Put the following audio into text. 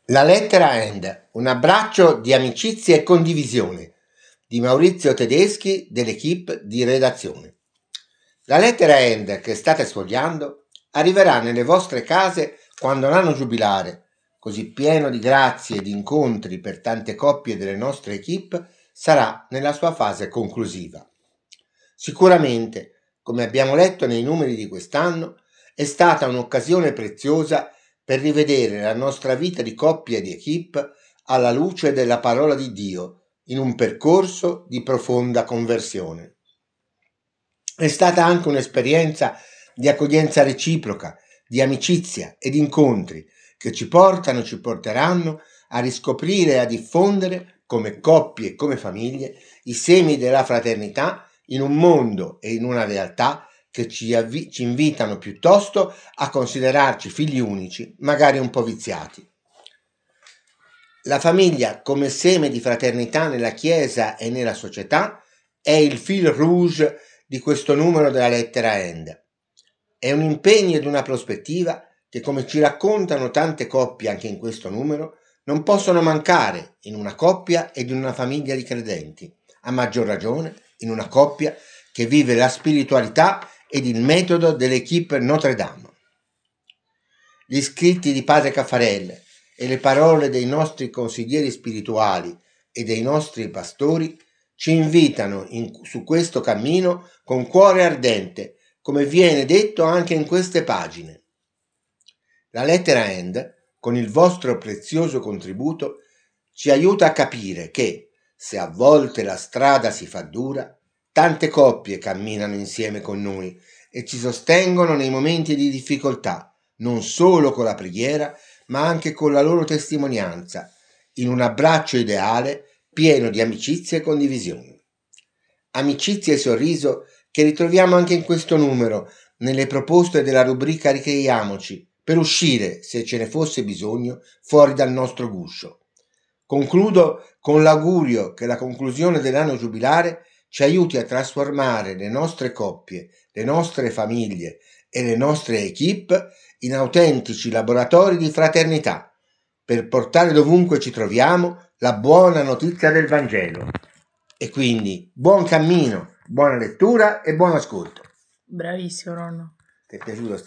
La lettera End, un abbraccio di amicizia e condivisione di Maurizio Tedeschi dell'equipe di redazione. La lettera End che state sfogliando arriverà nelle vostre case quando l'anno giubilare, così pieno di grazie e di incontri per tante coppie delle nostre equipe, sarà nella sua fase conclusiva. Sicuramente, come abbiamo letto nei numeri di quest'anno, è stata un'occasione preziosa per rivedere la nostra vita di coppia e di equipe alla luce della parola di Dio in un percorso di profonda conversione. È stata anche un'esperienza di accoglienza reciproca, di amicizia e di incontri che ci portano e ci porteranno a riscoprire e a diffondere come coppie e come famiglie i semi della fraternità in un mondo e in una realtà che ci invitano piuttosto a considerarci figli unici, magari un po' viziati. La famiglia come seme di fraternità nella Chiesa e nella società è il fil rouge di questo numero della lettera End. È un impegno ed una prospettiva che, come ci raccontano tante coppie anche in questo numero, non possono mancare in una coppia ed in una famiglia di credenti, a maggior ragione in una coppia che vive la spiritualità ed il metodo dell'equipe Notre Dame. Gli scritti di Padre Caffarel e le parole dei nostri consiglieri spirituali e dei nostri pastori ci invitano su questo cammino con cuore ardente, come viene detto anche in queste pagine. La lettera End, con il vostro prezioso contributo, ci aiuta a capire che, se a volte la strada si fa dura, tante coppie camminano insieme con noi e ci sostengono nei momenti di difficoltà, non solo con la preghiera, ma anche con la loro testimonianza, in un abbraccio ideale pieno di amicizia e condivisione. Amicizia e sorriso che ritroviamo anche in questo numero, nelle proposte della rubrica Ricreiamoci, per uscire, se ce ne fosse bisogno, fuori dal nostro guscio. Concludo con l'augurio che la conclusione dell'anno giubilare ci aiuti a trasformare le nostre coppie, le nostre famiglie e le nostre equipe in autentici laboratori di fraternità, per portare dovunque ci troviamo la buona notizia del Vangelo. E quindi buon cammino, buona lettura e buon ascolto. Bravissimo, nonno. Ti è piaciuto?